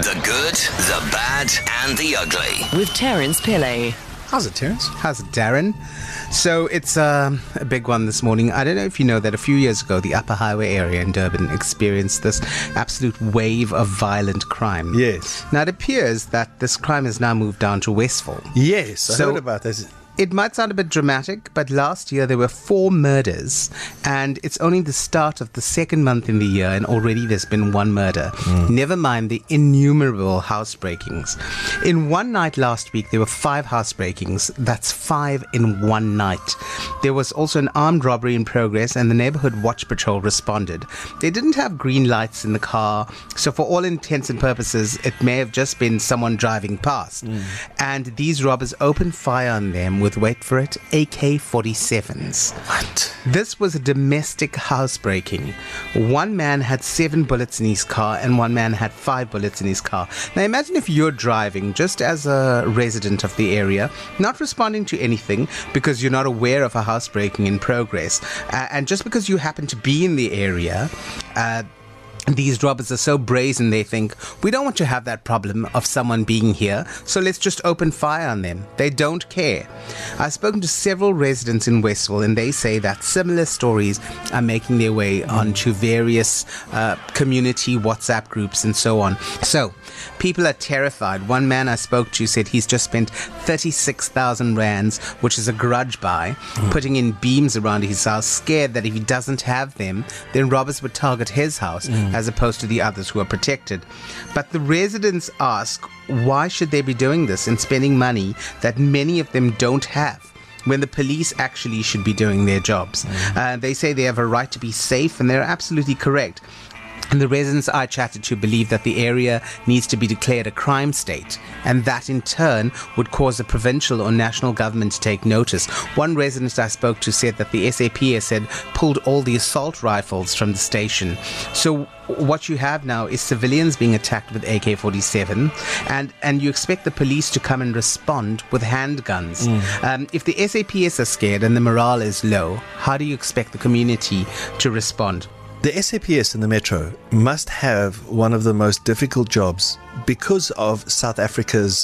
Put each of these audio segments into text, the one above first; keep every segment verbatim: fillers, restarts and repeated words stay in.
The good, the bad, and the ugly. With Terence Pillay. How's it, Terence? How's it, Darren? So it's um, a big one this morning. I don't know if you know that a few years ago, the Upper Highway area in Durban experienced this absolute wave of violent crime. Yes. Now, it appears that this crime has now moved down to Westville. Yes, I So- heard about this. It might sound a bit dramatic, but last year there were four murders, and it's only the start of the second month in the year, and already there's been one murder. Mm. Never mind the innumerable housebreakings. In one night last week, there were five housebreakings. That's five in one night. There was also an armed robbery in progress, and the Neighborhood Watch Patrol responded. They didn't have green lights in the car, so for all intents and purposes, it may have just been someone driving past. Mm. And these robbers opened fire on them with, wait for it, A K forty-sevens. What? This was a domestic housebreaking. One man had seven bullets in his car and one man had five bullets in his car. Now imagine if you're driving just as a resident of the area, not responding to anything because you're not aware of a housebreaking in progress. Uh, and just because you happen to be in the area, uh, these robbers are so brazen, they think, we don't want to have that problem of someone being here, so let's just open fire on them. They don't care. I've spoken to several residents in Westville, and they say that similar stories are making their way onto various uh, community WhatsApp groups and so on. So, people are terrified. One man I spoke to said he's just spent thirty-six thousand rands, which is a grudge buy, mm. putting in beams around his house, scared that if he doesn't have them, then robbers would target his house. Mm. as opposed to the others who are protected. But the residents ask, why should they be doing this and spending money that many of them don't have, when the police actually should be doing their jobs? Mm. Uh, they say they have a right to be safe, and they're absolutely correct. And the residents I chatted to believe that the area needs to be declared a crime state, and that in turn would cause the provincial or national government to take notice. One resident I spoke to said that the S A P S had pulled all the assault rifles from the station. So what you have now is civilians being attacked with A K forty-seven, and, and you expect the police to come and respond with handguns. Mm. Um, if the S A P S are scared and the morale is low, how do you expect the community to respond? The S A P S in the Metro must have one of the most difficult jobs because of South Africa's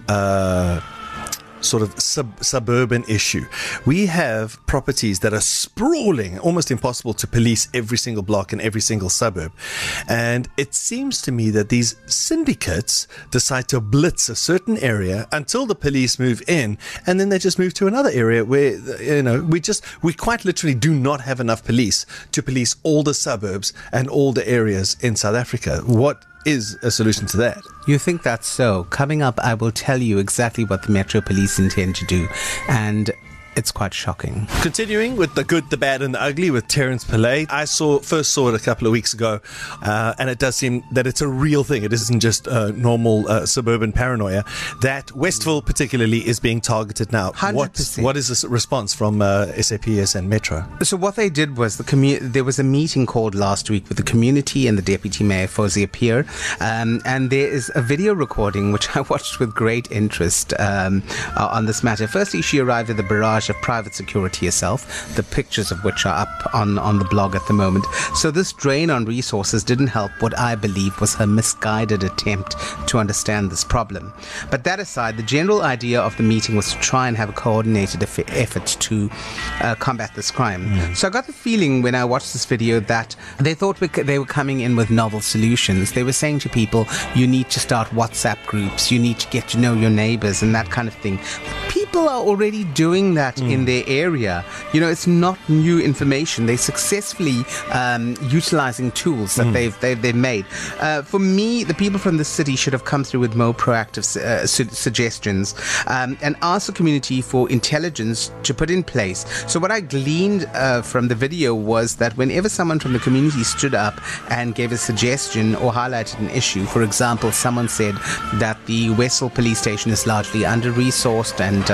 uh, sort of sub- suburban issue. We have properties that are sprawling, almost impossible to police every single block in every single suburb. And it seems to me that these syndicates decide to blitz a certain area until the police move in, and then they just move to another area where, you know, we just, we quite literally do not have enough police to police all the suburbs and all the areas in South Africa. What is a solution to that? You think that's so? Coming up, I will tell you exactly what the Metro Police intend to do, and it's quite shocking. Continuing with the good, the bad, and the ugly with Terence Pillay. I saw first saw it a couple of weeks ago, uh, and it does seem that it's a real thing. It isn't just uh, normal uh, suburban paranoia. That Westville particularly is being targeted now. one hundred percent. What, what is the response from uh, S A P S and Metro? So what they did was the commu- there was a meeting called last week with the community and the Deputy Mayor Fawzia Peer, um, and there is a video recording which I watched with great interest um, uh, on this matter. Firstly, she arrived at the barrage of private security herself, the pictures of which are up on, on the blog at the moment. So this drain on resources didn't help what I believe was her misguided attempt to understand this problem. But that aside, the general idea of the meeting was to try and have a coordinated eff- effort to uh, combat this crime. Mm. So I got the feeling when I watched this video that they thought we c- they were coming in with novel solutions. They were saying to people, you need to start WhatsApp groups, you need to get to know your neighbors and that kind of thing. People are already doing that mm. in their area. You know, it's not new information. They're successfully um, utilizing tools that mm. they've, they've they've made. Uh, for me, the people from the city should have come through with more proactive uh, su- suggestions um, and asked the community for intelligence to put in place. So what I gleaned uh, from the video was that whenever someone from the community stood up and gave a suggestion or highlighted an issue, for example, someone said that the Westville police station is largely under-resourced and uh,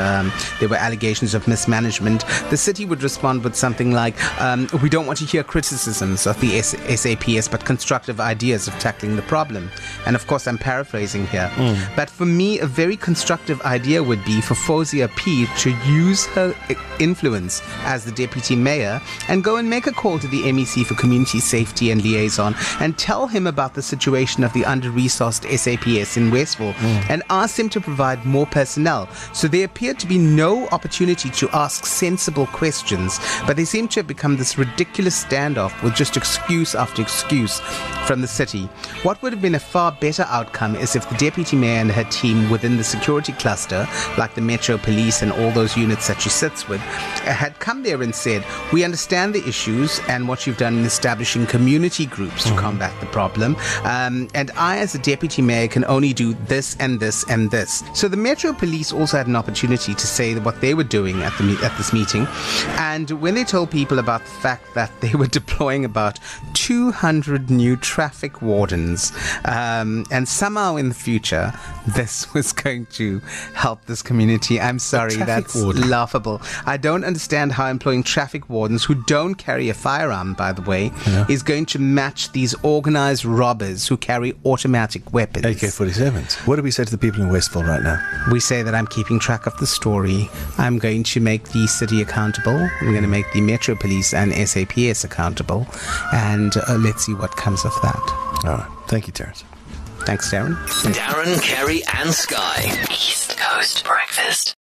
um, there were allegations of mismanagement, the city would respond with something like, um, we don't want to hear criticisms of the S- SAPS, but constructive ideas of tackling the problem. And of course, I'm paraphrasing here. Mm. But for me, a very constructive idea would be for Fawzia P to use her influence as the deputy mayor and go and make a call to the M E C for Community Safety and Liaison and tell him about the situation of the under-resourced S A P S in Westville mm. and ask him to provide more personnel. So there appeared to be no opportunity to ask sensible questions, but they seem to have become this ridiculous standoff with just excuse after excuse from the city. What would have been a far better outcome is if the deputy mayor and her team within the security cluster, like the Metro Police and all those units that she sits with, had come there and said, we understand the issues and what you've done in establishing community groups to mm. combat the problem, um, and I as a deputy mayor can only do this and this and this. So the Metro Police also had an opportunity to say what they were doing at the at this meeting, and when they told people about the fact that they were deploying about two hundred new traffic wardens, um, and somehow in the future this was going to help this community, I'm sorry, that's warden. laughable. I don't understand how employing traffic wardens who don't carry a firearm, by the way, yeah. is going to match these organized robbers who carry automatic weapons. A K forty-sevens. What do we say to the people in Westville right now? We say that I'm keeping track of the story. I'm going to make the city accountable. I'm going to make the Metro Police and S A P S accountable. And uh, let's see what comes of that. All right. Thank you, Terence. Thanks, Darren. Darren, Kerry and Sky. East Coast Breakfast.